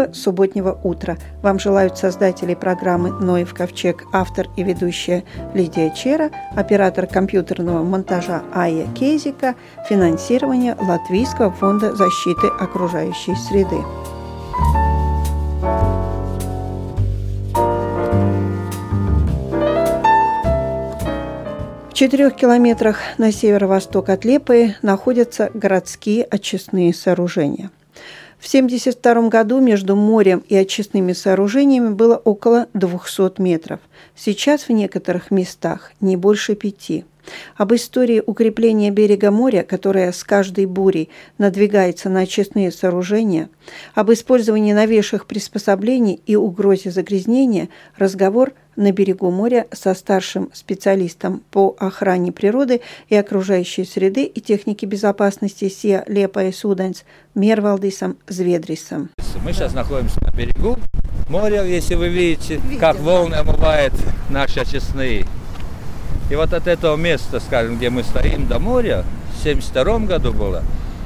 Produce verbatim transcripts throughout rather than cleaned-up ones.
доброго субботнего утра. Вам желают создатели программы «Ноев ковчег», автор и ведущая Лидия Чера, оператор компьютерного монтажа Айя Кейзика, финансирование Латвийского фонда защиты окружающей среды. В четырех километрах на северо-восток от Лепои находятся городские очистные сооружения. В тысяча девятьсот семьдесят втором году между морем и очистными сооружениями было около двухсот метров. Сейчас в некоторых местах не больше пяти. Об истории укрепления берега моря, которое с каждой бурей надвигается на очистные сооружения, об использовании новейших приспособлений и угрозе загрязнения, разговор на берегу моря со старшим специалистом по охране природы и окружающей среды и техники безопасности СИА Liepājas ūdens Мервалдисом Зvedрисом. Мы сейчас находимся на берегу моря, если вы видите, Видим. Как волны омывают наши очистные. И вот от этого места, скажем, где мы стоим, до моря, в семьдесят втором году было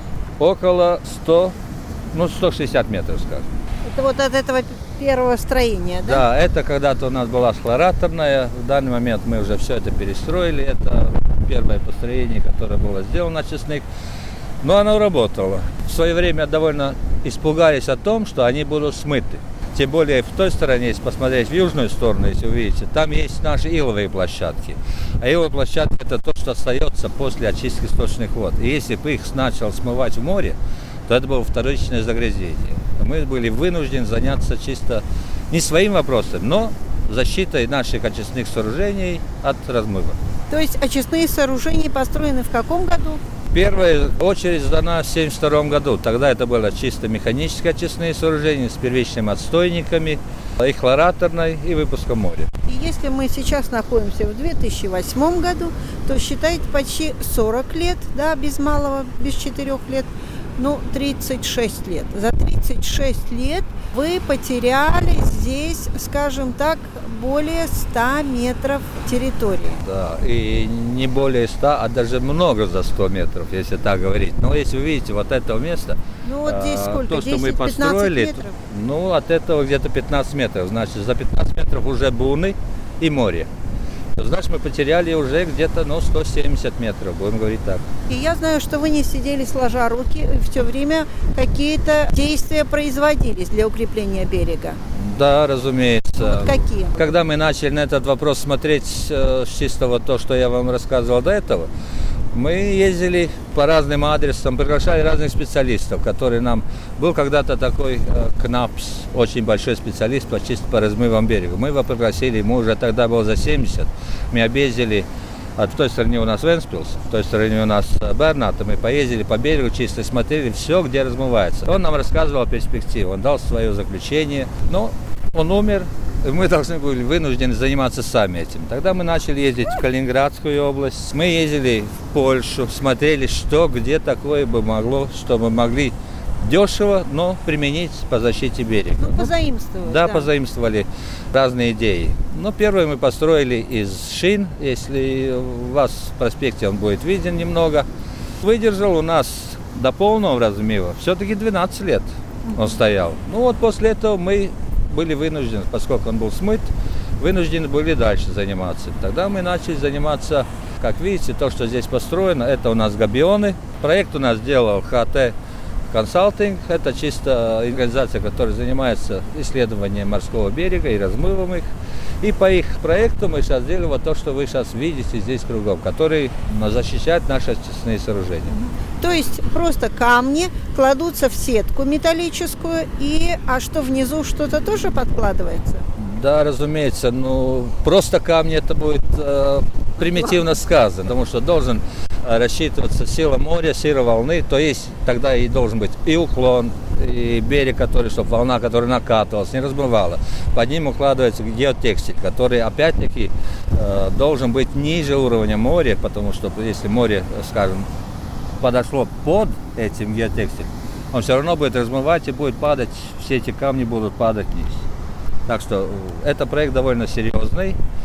около ста, ну, ста шестидесяти метров, скажем. Это вот от этого первого строения, да? Да, это когда-то у нас была хлораторная. В данный момент мы уже все это перестроили. Это первое построение, которое было сделано очистных. Но оно работало. В свое время довольно испугались о том, что они будут смыты. Тем более в той стороне, если посмотреть в южную сторону, если вы видите, там есть наши иловые площадки. А иловые площадки – это то, что остается после очистки сточных вод. И если бы их начал смывать в море, то это было вторичное загрязнение. Мы были вынуждены заняться чисто не своим вопросом, но защитой наших очистных сооружений от размыва. То есть очистные сооружения построены в каком году? В первую очередь сдана в семьдесят втором году. Тогда это было чисто механические очистные сооружения с первичными отстойниками, и хлораторной, и выпуском моря. И если мы сейчас находимся в две тысячи восьмом году, то считайте почти сорок лет, да, без малого, без четырех лет, ну, тридцать шесть лет. За тридцать шесть лет вы потеряли здесь, скажем так, более ста метров территории. Да, и не более ста, а даже много за сто метров, если так говорить. Но если вы видите вот это место, ну, вот здесь сколько? То, что мы построили, метров? Ну, от этого где-то пятнадцать метров. Значит, за пятнадцать метров уже буны и море. Значит, мы потеряли уже где-то, ну, сто семьдесят метров, будем говорить так. И я знаю, что вы не сидели сложа руки, все время какие-то действия производились для укрепления берега. Да, разумеется. Вот какие? Когда мы начали на этот вопрос смотреть э, с чистого то, что я вам рассказывал до этого, мы ездили по разным адресам, приглашали разных специалистов, которые нам... Был когда-то такой э, КНАПС, очень большой специалист по чисто по размывам берега. Мы его пригласили, ему уже тогда было за семьдесят. Мы объездили, а в той стороне у нас Венспилс, в той стороне у нас Берната. Мы поездили по берегу, чисто смотрели все, где размывается. Он нам рассказывал перспективу, он дал свое заключение, но он умер. Мы должны были вынуждены заниматься сами этим. Тогда мы начали ездить в Калининградскую область. Мы ездили в Польшу, смотрели, что, где такое бы могло, что мы могли дешево, но применить по защите берега. Ну, позаимствовали. Да, да, позаимствовали разные идеи. Но первое мы построили из шин. Если у вас в проспекте он будет виден немного. Выдержал у нас до полного размыва все-таки двенадцать лет он стоял. Ну вот после этого мы были вынуждены, поскольку он был смыт, вынуждены были дальше заниматься. Тогда мы начали заниматься, как видите, то, что здесь построено, это у нас габионы. Проект у нас делал ХТ Консалтинг. Это чисто организация, которая занимается исследованием морского берега и размывом их. И по их проекту мы сейчас делаем вот то, что вы сейчас видите здесь кругом, который защищает наши очистные сооружения. То есть просто камни кладутся в сетку металлическую, и а что внизу, что-то тоже подкладывается? Да, разумеется. Ну, просто камни это будет э, примитивно сказано, потому что должен рассчитываться сила моря, сила волны, то есть тогда и должен быть и уклон, и берег, который, чтобы волна, которая накатывалась, не размывала. Под ним укладывается геотекстиль, который опять-таки э, должен быть ниже уровня моря, потому что если море, скажем, подошло под этим геотекстилем, он все равно будет размывать и будет падать, все эти камни будут падать вниз. Так что это проект довольно серьезный.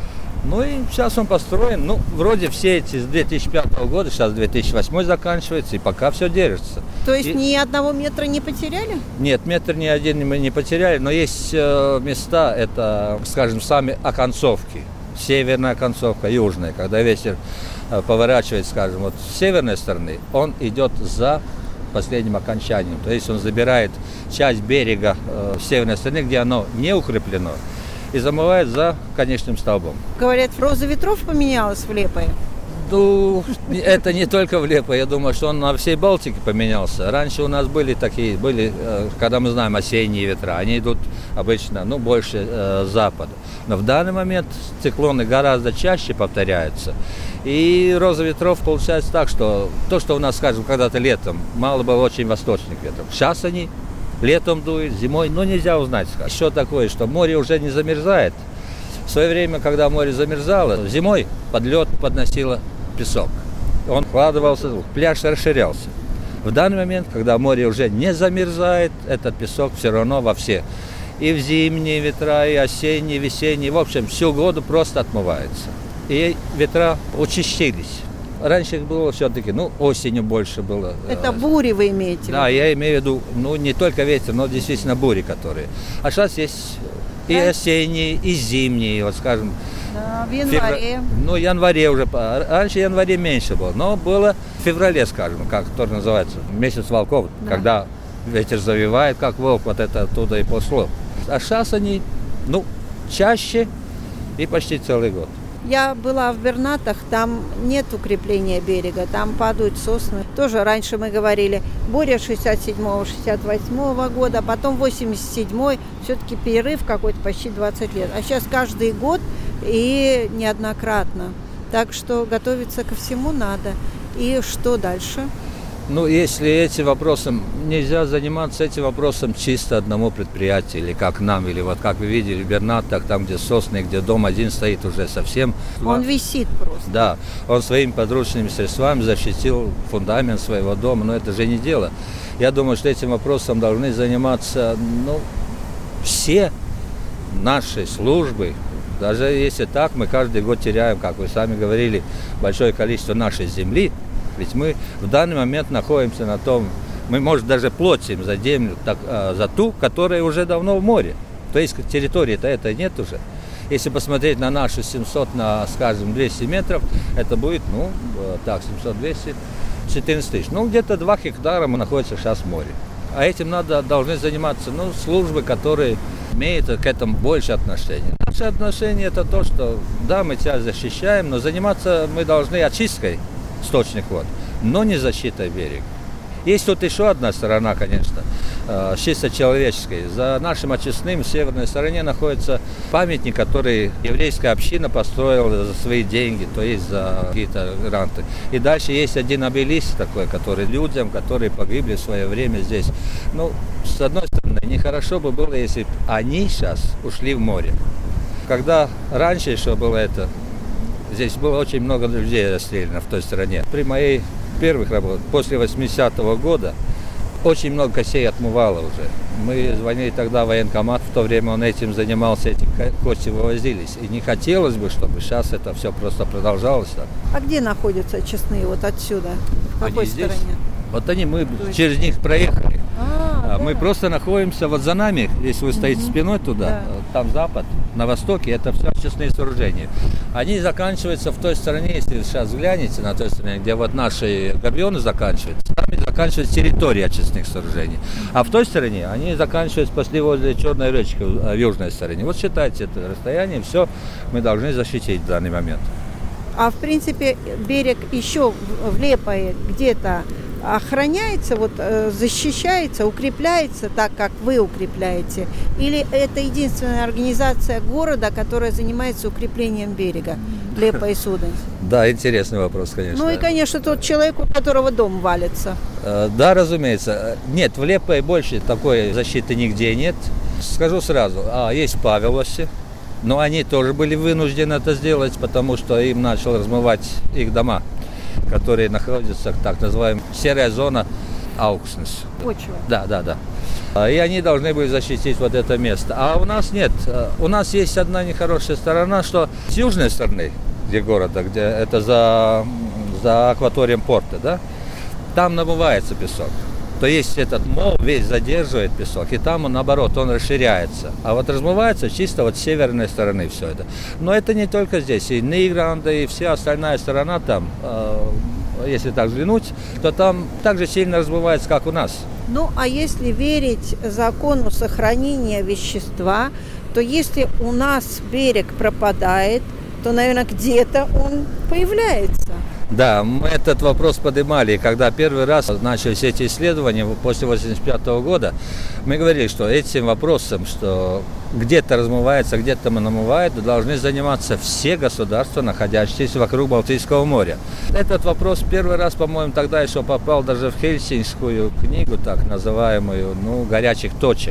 Ну и сейчас он построен, ну, вроде все эти с две тысячи пятого года, сейчас две тысячи восьмой заканчивается, и пока все держится. То есть и... ни одного метра не потеряли? Нет, метр ни один мы не потеряли, но есть э, места, это, скажем, сами оконцовки. Северная оконцовка, южная, когда ветер э, поворачивает, скажем, вот с северной стороны, он идет за последним окончанием. То есть он забирает часть берега э, с северной стороны, где оно не укреплено, и замывает за конечным столбом. Говорят, роза ветров поменялась в Лепое? Ну, это не только в Лепое, я думаю, что он на всей Балтике поменялся. Раньше у нас были такие, были, когда мы знаем осенние ветра, они идут обычно, ну, больше э, с запада. Но в данный момент циклоны гораздо чаще повторяются. И роза ветров получается так, что то, что у нас, скажем, когда-то летом, мало было очень восточных ветров. Сейчас они летом дуют, зимой, ну, нельзя узнать. Еще такое, что море уже не замерзает. В свое время, когда море замерзало, зимой под лед подносило песок. Он вкладывался, пляж расширялся. В данный момент, когда море уже не замерзает, этот песок все равно во все. И в зимние ветра, и осенние, весенние, в общем, всю году просто отмывается. И ветра участились. Раньше их было все-таки, ну, осенью больше было. Это бури вы имеете в виду? Да, я имею в виду, ну, не только ветер, но действительно бури, которые. А сейчас есть и осенние, и зимние, вот скажем. Да, в январе. Февр... Ну, в январе уже. Раньше в январе меньше было, но было в феврале, скажем, как тоже называется, месяц волков, да. Когда ветер завивает, как волк, вот это оттуда и пошло. А сейчас они, ну, чаще и почти целый год. Я была в Бернатах, там нет укрепления берега, там падают сосны. Тоже раньше мы говорили, буря шестьдесят седьмого — шестьдесят восьмого года, потом восемьдесят седьмой, все-таки перерыв какой-то почти двадцать лет. А сейчас каждый год и неоднократно. Так что готовиться ко всему надо. И что дальше? Ну, если этим вопросом, нельзя заниматься этим вопросом чисто одному предприятию, или как нам, или вот как вы видели в Бернатах, там, где сосны, где дом один стоит уже совсем. Он висит просто. Да, он своими подручными средствами защитил фундамент своего дома, но это же не дело. Я думаю, что этим вопросом должны заниматься, ну, все наши службы. Даже если так, мы каждый год теряем, как вы сами говорили, большое количество нашей земли. Ведь мы в данный момент находимся на том, мы, может, даже платим за землю, так, за ту, которая уже давно в море. То есть территории-то этой нет уже. Если посмотреть на наши семьсот, на, скажем, двести метров, это будет, ну, так, семьсот, двести, четырнадцать тысяч. Ну, где-то два гектара мы находимся сейчас в море. А этим надо, должны заниматься, ну, службы, которые имеют к этому больше отношения. Наше отношение – это то, что, да, мы тебя защищаем, но заниматься мы должны очисткой сточных вод, но не защитой берега. Есть тут еще одна сторона, конечно, чисто человеческой. За нашим очистным в северной стороне находится памятник, который еврейская община построила за свои деньги, то есть за какие-то гранты. И дальше есть один обелиск такой, который людям, которые погибли в свое время здесь. Ну, с одной стороны, нехорошо бы было, если бы они сейчас ушли в море. Когда раньше еще было это, здесь было очень много людей расстреляно в той стороне. При моей первых работах, после восьмидесятого года, очень много костей отмывало уже. Мы звонили тогда в военкомат, в то время он этим занимался, эти кости вывозились. И не хотелось бы, чтобы сейчас это все просто продолжалось так. А где находятся очистные вот отсюда? В какой они стороне? Здесь? Вот они, мы есть... через них проехали. А, мы да. просто находимся вот за нами, если вы стоите угу. спиной туда, да. там запад, на востоке, это все очистные сооружения. Они заканчиваются в той стороне, если вы сейчас взглянете на той стороне, где вот наши габионы заканчиваются, там заканчивается территория очистных сооружений. А в той стороне они заканчиваются после возле Черной речки в южной стороне. Вот считайте это расстояние, все мы должны защитить в данный момент. А в принципе берег еще в Лепое где-то охраняется, вот, защищается, укрепляется так, как вы укрепляете? Или это единственная организация города, которая занимается укреплением берега Лепо и Суден? Да, интересный вопрос, конечно. Ну и, конечно, тот человек, у которого дом валится. Да, разумеется. Нет, в Лепое больше такой защиты нигде нет. Скажу сразу, а, есть в Павелосе, но они тоже были вынуждены это сделать, потому что им начал размывать их дома, которые находятся, так называемая серая зона Аукснес. Почва. Да, да, да. И они должны были защитить вот это место. А у нас нет. У нас есть одна нехорошая сторона, что с южной стороны, где города, где это за, за акваторием порта, да, там намывается песок. То есть этот мол весь задерживает песок, и там он, наоборот, он расширяется. А вот размывается чисто вот с северной стороны все это. Но это не только здесь. И Нигранда, и вся остальная сторона там, э, если так взглянуть, то там так же сильно размывается, как у нас. Ну, а если верить закону сохранения вещества, то если у нас берег пропадает, то, наверное, где-то он появляется. Да, мы этот вопрос поднимали, когда первый раз начались эти исследования после восемьдесят пятого года, мы говорили, что этим вопросом, что где-то размывается, где-то намывает, должны заниматься все государства, находящиеся вокруг Балтийского моря. Этот вопрос первый раз, по-моему, тогда еще попал даже в Хельсинскую книгу, так называемую, ну, горячих точек.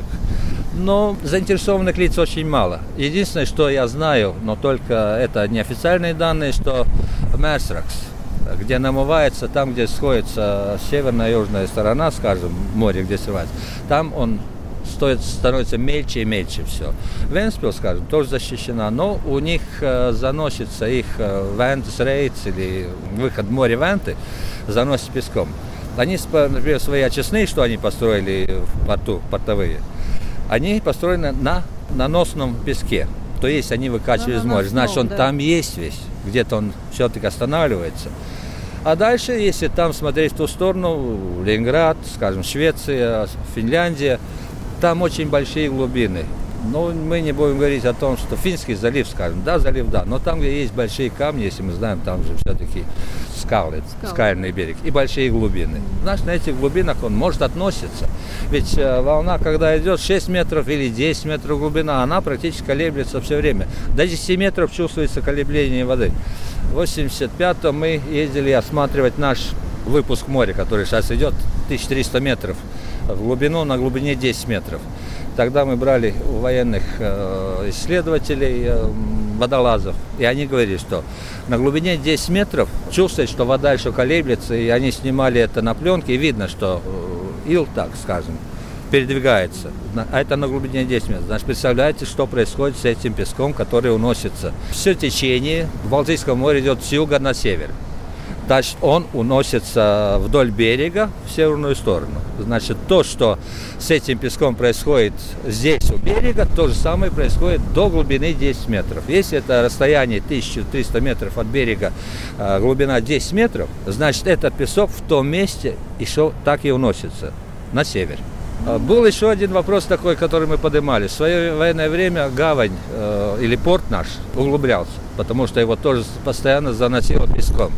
Но заинтересованных лиц очень мало. Единственное, что я знаю, но только это неофициальные данные, что Мерсракс, где намывается, там, где сходится северная и южная сторона, скажем, море, где сливается, там он стоит, становится мельче и мельче все. Вентспилс, скажем, тоже защищена, но у них э, заносится их э, Вентс Рейтс или выход в море Венты, заносит песком. Они, например, свои очистные, что они построили в порту, портовые, они построены на наносном песке. То есть они выкачивают из моря. Значит, он да. там есть весь. Где-то он все-таки останавливается. А дальше, если там смотреть в ту сторону, Ленинград, скажем, Швеция, Финляндия, там очень большие глубины. Но мы не будем говорить о том, что Финский залив, скажем, да, залив, да, но там, где есть большие камни, если мы знаем, там же все-таки скалы, Скал. скальный берег и большие глубины. Значит, на этих глубинах он может относиться. Ведь э, волна, когда идет шесть метров или десять метров глубина, она практически колеблется все время. До десяти метров чувствуется колебление воды. В восемьдесят пятом мы ездили осматривать наш выпуск моря, который сейчас идет тысяча триста метров в глубину, на глубине десять метров. Тогда мы брали у военных э, исследователей, э, водолазов, и они говорили, что на глубине десять метров чувствуют, что вода еще колеблется, и они снимали это на пленке, и видно, что э, ил, так скажем, передвигается. А это на глубине десять метров. Значит, представляете, что происходит с этим песком, который уносится. Все течение в Балтийском море идет с юга на север. Значит, он уносится вдоль берега в северную сторону. Значит, то, что с этим песком происходит здесь у берега, то же самое происходит до глубины десять метров. Если это расстояние тысяча триста метров от берега, глубина десять метров, значит, этот песок в том месте еще так и уносится на север. Был еще один вопрос такой, который мы поднимали. В свое военное время гавань э, или порт наш углублялся, потому что его тоже постоянно заносило песком.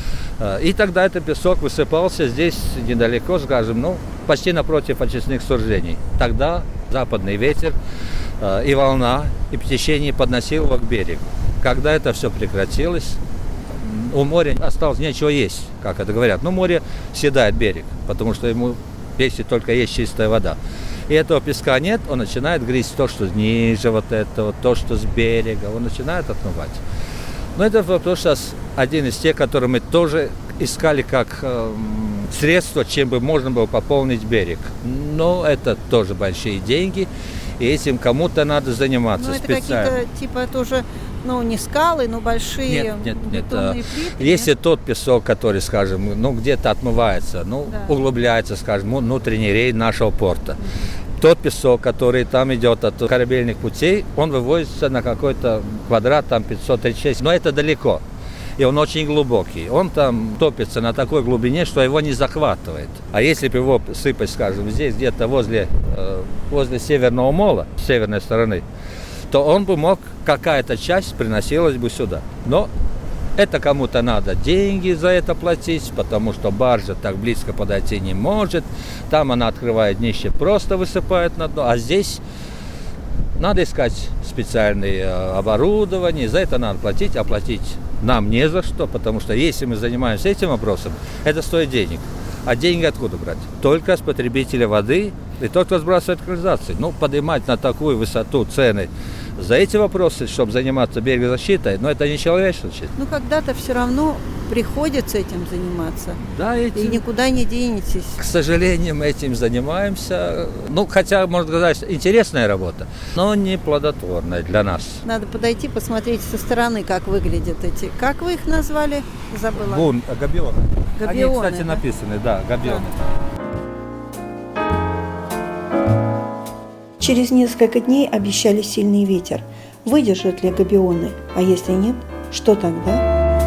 И тогда этот песок высыпался здесь недалеко, скажем, ну, почти напротив очистных сооружений. Тогда западный ветер э, и волна, и течение подносило его к берегу. Когда это все прекратилось, у моря осталось нечего есть, как это говорят. Но море съедает берег, потому что ему если только есть чистая вода. И этого песка нет, он начинает грызть то, что ниже вот этого, то, что с берега, он начинает отмывать. Но это вопрос сейчас один из тех, которые мы тоже искали как э, средство, чем бы можно было пополнить берег. Но это тоже большие деньги, и этим кому-то надо заниматься. Но это специально. Какие-то типа тоже, ну, не скалы, но большие нет, нет, нет. бетонные плиты. Если нет? Тот песок, который, скажем, ну, где-то отмывается, ну, да. углубляется, скажем, внутренний рейд нашего порта. Тот песок, который там идет от корабельных путей, он вывозится на какой-то квадрат, там пятьсот тридцать шесть, но это далеко. И он очень глубокий. Он там топится на такой глубине, что его не захватывает. А если бы его сыпать, скажем, здесь, где-то возле, э, возле Северного мола, с северной стороны, то он бы мог, какая-то часть приносилась бы сюда. Но это кому-то надо деньги за это платить, потому что баржа так близко подойти не может. Там она открывает днище, просто высыпает на дно. А здесь надо искать специальное оборудование, за это надо платить, а платить нам не за что, потому что если мы занимаемся этим вопросом, это стоит денег. А деньги откуда брать? Только с потребителя воды и тот, кто сбрасывает канализацию. Ну, поднимать на такую высоту цены за эти вопросы, чтобы заниматься берегозащитой, но это не человеческая защита. Ну, когда-то все равно приходится этим заниматься. Да, этим, и никуда не денетесь. К сожалению, мы этим занимаемся. Ну, хотя, можно сказать, интересная работа, но не плодотворная для нас. Надо подойти, посмотреть со стороны, как выглядят эти. Как вы их назвали? Забыла. Гун, габионы. Габионы. Они, кстати, да? написаны, да, габионы. Через несколько дней обещали сильный ветер. Выдержат ли габионы? А если нет, что тогда?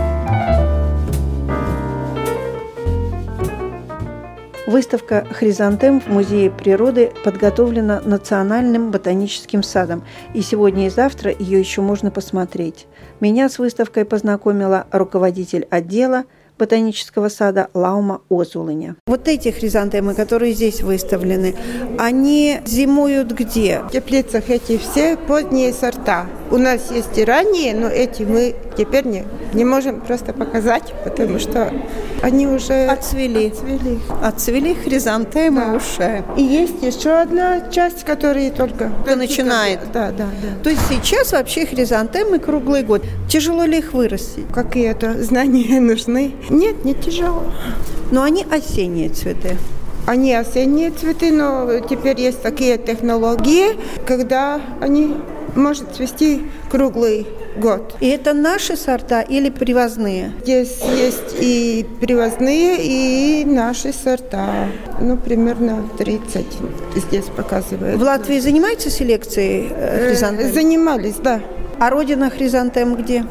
Выставка «Хризантем» в Музее природы подготовлена Национальным ботаническим садом, и сегодня и завтра ее еще можно посмотреть. Меня с выставкой познакомила руководитель отдела ботанического сада Лаума Озулыня. Вот эти хризантемы, которые здесь выставлены, они зимуют где? В теплицах эти все поздние сорта. У нас есть и ранние, но эти мы теперь не, не можем просто показать, потому что они уже отцвели. Отцвели, отцвели хризантемы да. уже. И есть еще одна часть, которая только... Кто начинает. Да, да, да. То есть сейчас вообще хризантемы круглый год. Тяжело ли их вырастить? Какие-то знания нужны? Нет, не тяжело. Но они осенние цветы. Они осенние цветы, но теперь есть такие технологии, когда они могут цвести круглый год. И это наши сорта или привозные? Здесь есть и привозные, и наши сорта. Ну, примерно тридцать здесь показывают. В Латвии занимаются селекцией хризантем? Занимались, да. А родина хризантем где?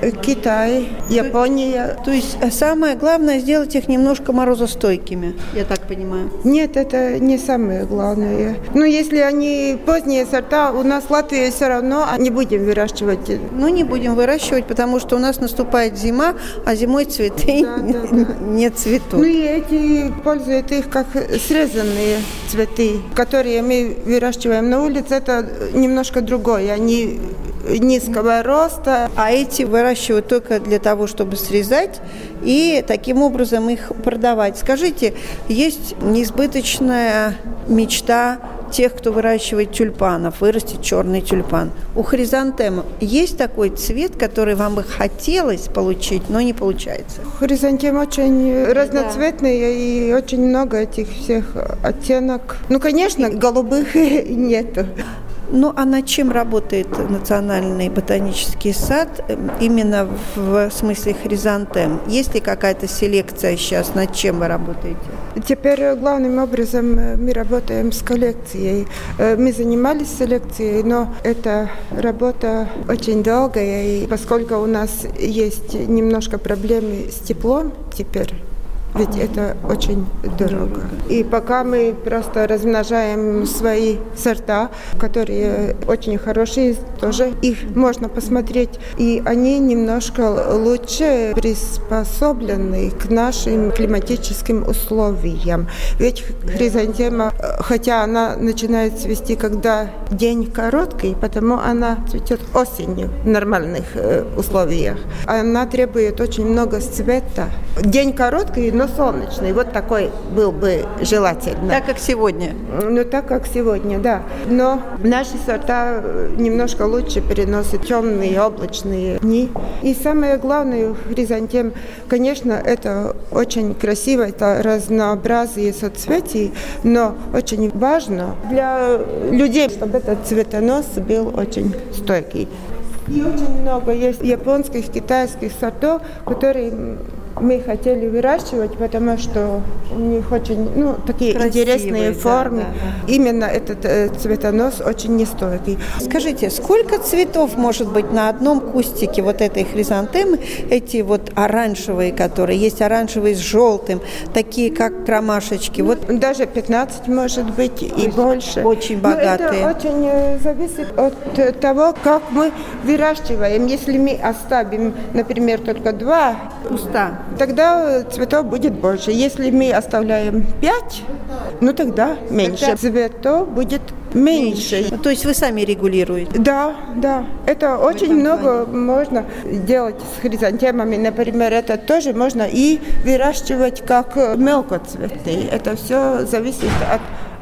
Китай, Япония. То есть самое главное сделать их немножко морозостойкими, я так понимаю. Нет, это не самое главное. Но если они поздние сорта, у нас в Латвии все равно не будем выращивать. Ну, не будем выращивать, потому что у нас наступает зима, а зимой цветы да, да, да. не цветут. Ну и эти пользуют их как срезанные цветы, которые мы выращиваем на улице. Это немножко другое. Они низкого роста. А эти выращивают только для того, чтобы срезать и таким образом их продавать. Скажите, есть неизбыточная мечта тех, кто выращивает тюльпанов, вырастить черный тюльпан. У хризантем есть такой цвет, который вам бы хотелось получить, но не получается? Хризантем очень разноцветный, да. И очень много этих всех оттенок. Ну, конечно, голубых нету. Ну, а над чем работает Национальный ботанический сад именно в смысле хризантем? Есть ли какая-то селекция сейчас? Над чем вы работаете? Теперь главным образом мы работаем с коллекцией. Мы занимались селекцией, но эта работа очень долгая, и поскольку у нас есть немножко проблемы с теплом теперь, ведь это очень дорого. И пока мы просто размножаем свои сорта, которые очень хорошие, тоже их можно посмотреть. И они немножко лучше приспособлены к нашим климатическим условиям. Ведь хризантема, хотя она начинает цвести, когда день короткий, потому она цветет осенью в нормальных условиях. Она требует очень много света. День короткий, но солнечный. Вот такой был бы желательно. Так, как сегодня. Ну, так, как сегодня, да. Но наши сорта немножко лучше переносят темные, облачные дни. И самое главное у хризантем, конечно, это очень красиво, это разнообразие соцветий, но очень важно для людей, чтобы этот цветонос был очень стойкий. И очень много есть японских, китайских сортов, которые мы хотели выращивать, потому что у них очень, ну, такие красивые, интересные формы. Да, да, да. Именно этот э, цветонос очень нестойкий. Скажите, сколько цветов может быть на одном кустике вот этой хризантемы? Эти вот оранжевые, которые есть, оранжевые с желтым, такие как ромашечки. Вот. Даже пятнадцать может быть и больше. Очень богатые. Но это очень зависит от того, как мы выращиваем. Если мы оставим, например, только два куста, тогда цветов будет больше. Если мы оставляем пять, ну тогда меньше. Тогда цветов будет меньше. меньше. То есть вы сами регулируете? Да, да. Это вы очень много плане. Можно делать с хризантемами. Например, это тоже можно и выращивать как мелкоцветные. Это все зависит от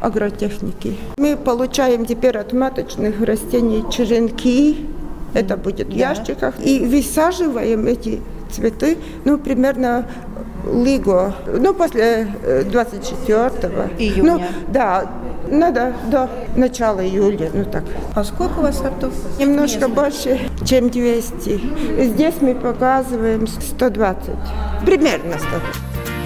агротехники. Мы получаем теперь от маточных растений черенки, это будет в да. ящиках, и высаживаем эти цветы, ну, примерно лиго, ну, после двадцать четвёртого июня. Ну, да, надо до начала июля, ну так. А сколько у вас сортов? Немножко больше, чем двести. Здесь мы показываем сто двадцать, примерно сто двадцать.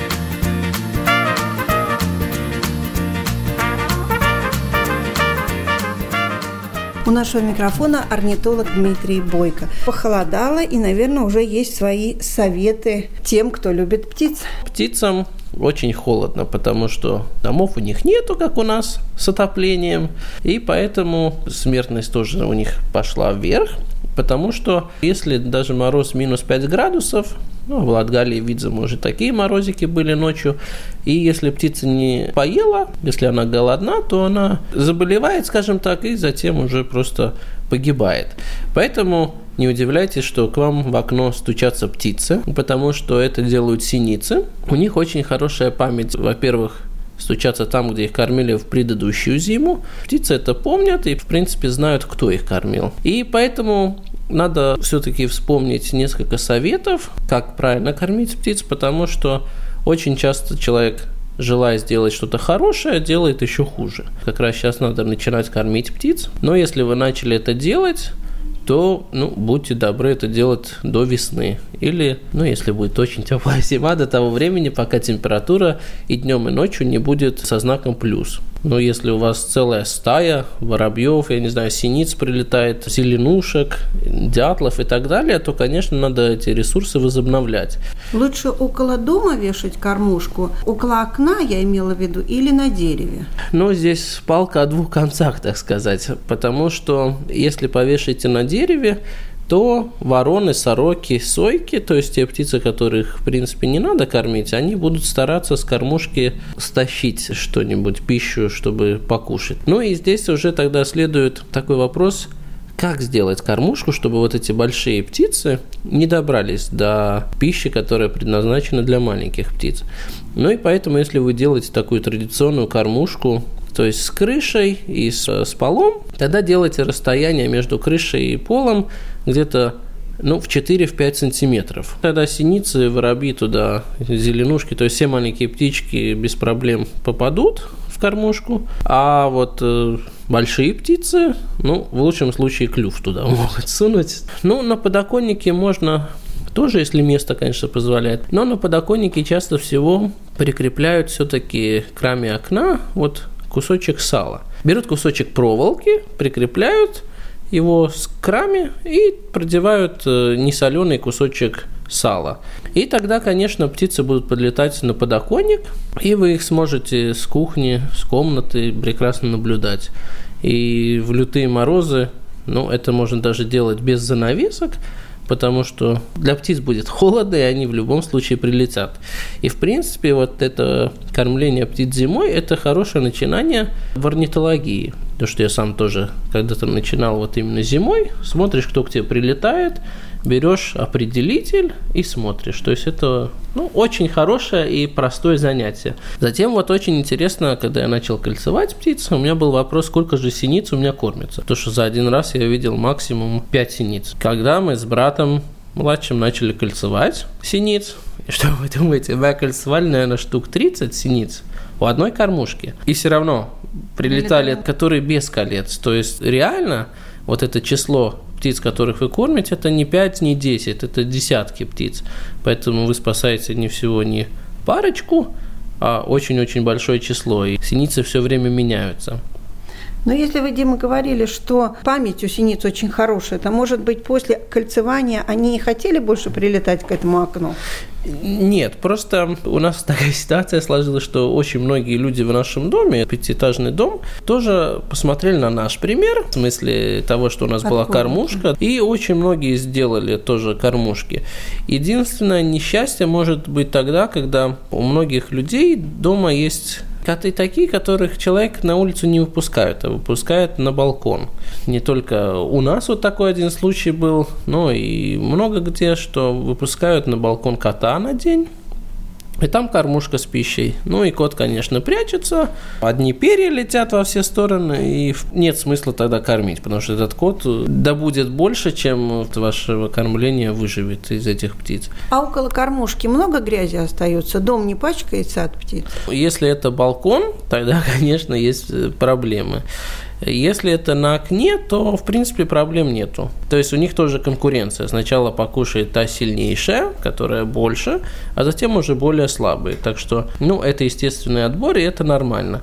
У нашего микрофона орнитолог Дмитрий Бойко. Похолодало, и, наверное, уже есть свои советы тем, кто любит птиц. Птицам очень холодно, потому что домов у них нету, как у нас, с отоплением, и поэтому смертность тоже у них пошла вверх, потому что если даже мороз минус пять градусов, ну, в Латгалии, видимо, уже такие морозики были ночью, и если птица не поела, если она голодна, то она заболевает, скажем так, и затем уже просто погибает. Поэтому не удивляйтесь, что к вам в окно стучатся птицы, потому что это делают синицы. У них очень хорошая память, во-первых, стучаться там, где их кормили в предыдущую зиму. Птицы это помнят и, в принципе, знают, кто их кормил. И поэтому надо все-таки вспомнить несколько советов, как правильно кормить птиц, потому что очень часто человек, желая сделать что-то хорошее, делает еще хуже. Как раз сейчас надо начинать кормить птиц. Но если вы начали это делать, то, ну, будьте добры это делать до весны. Или, ну, если будет очень теплая зима, до того времени, пока температура и днем, и ночью не будет со знаком плюс. Но если у вас целая стая воробьев, я не знаю, синиц прилетает, зеленушек, дятлов и так далее, то, конечно, надо эти ресурсы возобновлять. Лучше около дома вешать кормушку, около окна, я имела в виду, или на дереве? Ну, здесь палка о двух концах, так сказать, потому что если повешаете на дереве, то вороны, сороки, сойки, то есть те птицы, которых, в принципе, не надо кормить, они будут стараться с кормушки стащить что-нибудь, пищу, чтобы покушать. Ну и здесь уже тогда следует такой вопрос, как сделать кормушку, чтобы вот эти большие птицы не добрались до пищи, которая предназначена для маленьких птиц. Ну и поэтому, если вы делаете такую традиционную кормушку, то есть с крышей и с, с полом, тогда делайте расстояние между крышей и полом где-то, ну, в четыре-пять сантиметров. Тогда синицы, воробьи туда, зеленушки, то есть все маленькие птички без проблем попадут в кормушку, а вот э, большие птицы, ну, в лучшем случае клюв туда могут сунуть. Ну, на подоконнике можно тоже, если место, конечно, позволяет, но на подоконнике часто всего прикрепляют все-таки к раме окна вот кусочек сала. Берут кусочек проволоки, прикрепляют его к раме и продевают несоленый кусочек сала. И тогда, конечно, птицы будут подлетать на подоконник, и вы их сможете с кухни, с комнаты прекрасно наблюдать. И в лютые морозы, ну, это можно даже делать без занавесок, потому что для птиц будет холодно, и они в любом случае прилетят. И, в принципе, вот это кормление птиц зимой – это хорошее начинание в орнитологии. То, что я сам тоже когда-то начинал вот именно зимой. Смотришь, кто к тебе прилетает, берешь определитель и смотришь. То есть это, ну, очень хорошее и простое занятие. Затем вот очень интересно, когда я начал кольцевать птиц, у меня был вопрос, сколько же синиц у меня кормится. То, что за один раз я видел максимум пять синиц. Когда мы с братом младшим начали кольцевать синиц, и что вы думаете, мы кольцевали, наверное, штук тридцать синиц у одной кормушки. И все равно прилетали, которые без колец. То есть реально вот это число птиц, которых вы кормите, это не пять, не десять, это десятки птиц. Поэтому вы спасаете не всего не парочку, а очень-очень большое число. И синицы все время меняются. Но если вы, Дима, говорили, что память у синиц очень хорошая, то, может быть, после кольцевания они не хотели больше прилетать к этому окну? Нет, просто у нас такая ситуация сложилась, что очень многие люди в нашем доме, пятиэтажный дом, тоже посмотрели на наш пример, в смысле того, что у нас Откуда? была кормушка, и очень многие сделали тоже кормушки. Единственное несчастье может быть тогда, когда у многих людей дома есть коты такие, которых человек на улицу не выпускают, а выпускают на балкон. Не только у нас вот такой один случай был, но и много где, что выпускают на балкон кота на день. и там кормушка с пищей. Ну и кот, конечно, прячется, одни перья летят во все стороны, и нет смысла тогда кормить, потому что этот кот добудет больше, чем от вашего кормления выживет из этих птиц. А около кормушки много грязи остается? Дом не пачкается от птиц? Если это балкон, тогда, конечно, есть проблемы. Если это на окне, то, в принципе, проблем нету. То есть у них тоже конкуренция. Сначала покушает та сильнейшая, которая больше, а затем уже более слабые. Так что, ну, это естественный отбор, и это нормально.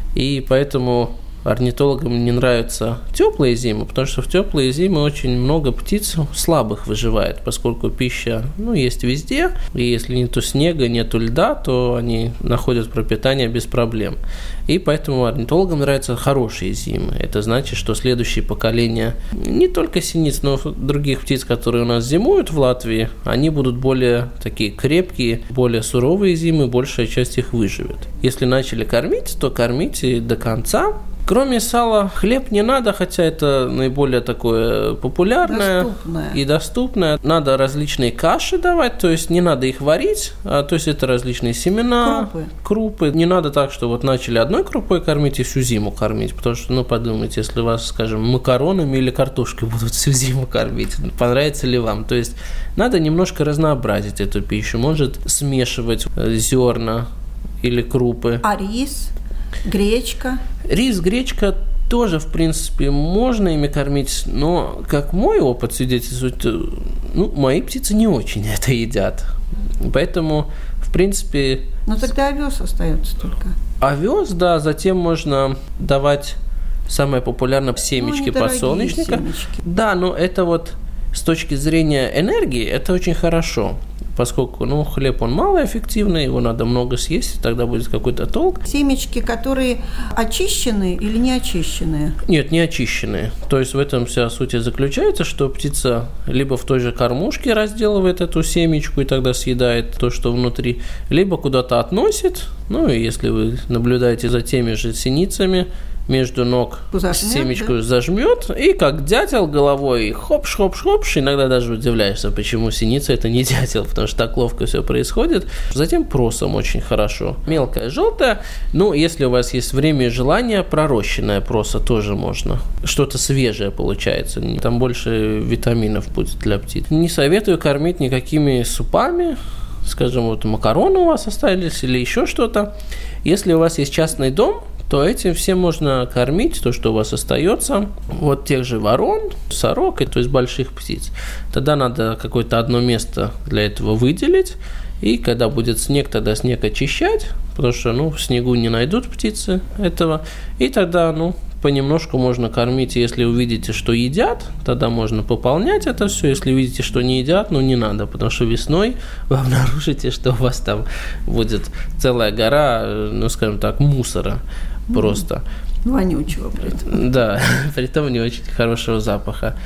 И поэтому орнитологам не нравятся теплые зимы, потому что в теплые зимы очень много птиц слабых выживает, поскольку пища, ну, есть везде, и если нету снега, нету льда, то они находят пропитание без проблем. И поэтому орнитологам нравятся хорошие зимы. Это значит, что следующее поколение не только синиц, но и других птиц, которые у нас зимуют в Латвии, они будут более такие крепкие, более суровые зимы, большая часть их выживет. Если начали кормить, то кормите до конца. Кроме сала, хлеб не надо, хотя это наиболее такое популярное доступное. И доступное. Надо различные каши давать, то есть не надо их варить, а, то есть это различные семена, крупы. крупы. Не надо так, что вот начали одной крупой кормить и всю зиму кормить, потому что, ну, подумайте, если вас, скажем, макаронами или картошкой будут всю зиму кормить, понравится ли вам? То есть надо немножко разнообразить эту пищу, может смешивать зерна или крупы. А рис? Гречка? Рис, гречка тоже, в принципе, можно ими кормить, но, как мой опыт свидетельствует, ну, мои птицы не очень это едят. Поэтому, в принципе... Ну, тогда овес остается только. Овес, да, затем можно давать самое популярное семечки ну, подсолнечника. Семечки. Да, но это вот с точки зрения энергии, это очень хорошо. Поскольку, ну, хлеб, он малоэффективный, его надо много съесть, тогда будет какой-то толк. Семечки, которые очищенные или не очищенные? Нет, не очищенные. То есть в этом вся суть и заключается, что птица либо в той же кормушке разделывает эту семечку и тогда съедает то, что внутри, либо куда-то относит. Ну, и если вы наблюдаете за теми же синицами, между ног зажмёт, семечку да? зажмет, и как дятел головой хопш-хопш-хопш, иногда даже удивляешься, почему синица это не дятел, потому что так ловко все происходит. Затем просом очень хорошо. Мелкая, желтая, ну, если у вас есть время и желание, пророщенная проса тоже можно. Что-то свежее получается, там больше витаминов будет для птиц. Не советую кормить никакими супами, скажем, вот макароны у вас остались или еще что-то. Если у вас есть частный дом, то этим всем можно кормить, то, что у вас остается, вот тех же ворон, сорок, то есть больших птиц. Тогда надо какое-то одно место для этого выделить, и когда будет снег, тогда снег очищать, потому что, ну, в снегу не найдут птицы этого, и тогда, ну, понемножку можно кормить. Если увидите, что едят, тогда можно пополнять это все. Если видите, что не едят, ну, не надо, потому что весной вы обнаружите, что у вас там будет целая гора, ну, скажем так, мусора просто. Вонючего при этом. Да, при этом не очень хорошего запаха.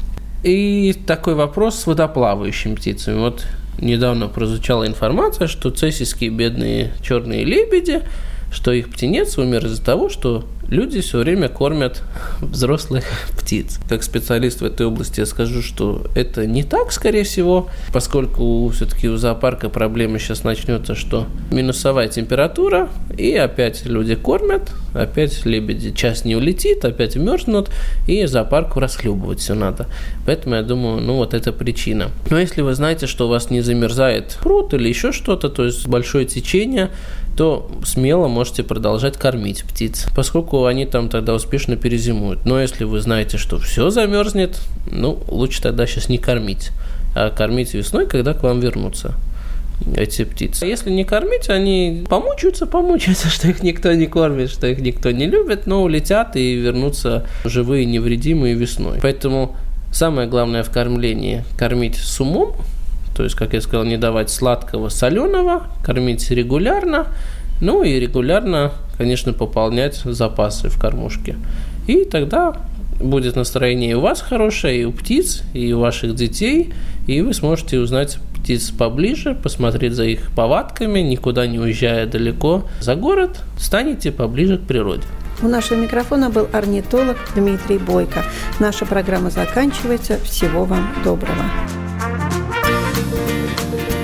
И такой вопрос с водоплавающими птицами. Вот недавно прозвучала информация, что цесийские бедные черные лебеди, что их птенец умер из-за того, что люди все время кормят взрослых птиц. Как специалист в этой области я скажу, что это не так, скорее всего, поскольку все-таки у зоопарка проблема сейчас начнется, что минусовая температура, и опять люди кормят, опять лебеди, часть не улетит, опять мерзнут, и зоопарку расхлебывать все надо. Поэтому я думаю, ну вот это причина. Но если вы знаете, что у вас не замерзает пруд или еще что-то, то есть большое течение, то смело можете продолжать кормить птиц, поскольку они там тогда успешно перезимуют. Но если вы знаете, что все замерзнет, ну, лучше тогда сейчас не кормить, а кормить весной, когда к вам вернутся эти птицы. Если не кормить, они помучаются, помучаются, что их никто не кормит, что их никто не любит, но улетят и вернутся живые, невредимые весной. Поэтому самое главное в кормлении – кормить с умом. То есть, как я сказал, не давать сладкого, соленого, кормить регулярно, ну и регулярно, конечно, пополнять запасы в кормушке. И тогда будет настроение и у вас хорошее, и у птиц, и у ваших детей, и вы сможете узнать птиц поближе, посмотреть за их повадками, никуда не уезжая далеко за город, станете поближе к природе. У нашего микрофона был орнитолог Дмитрий Бойко. Наша программа заканчивается. Всего вам доброго.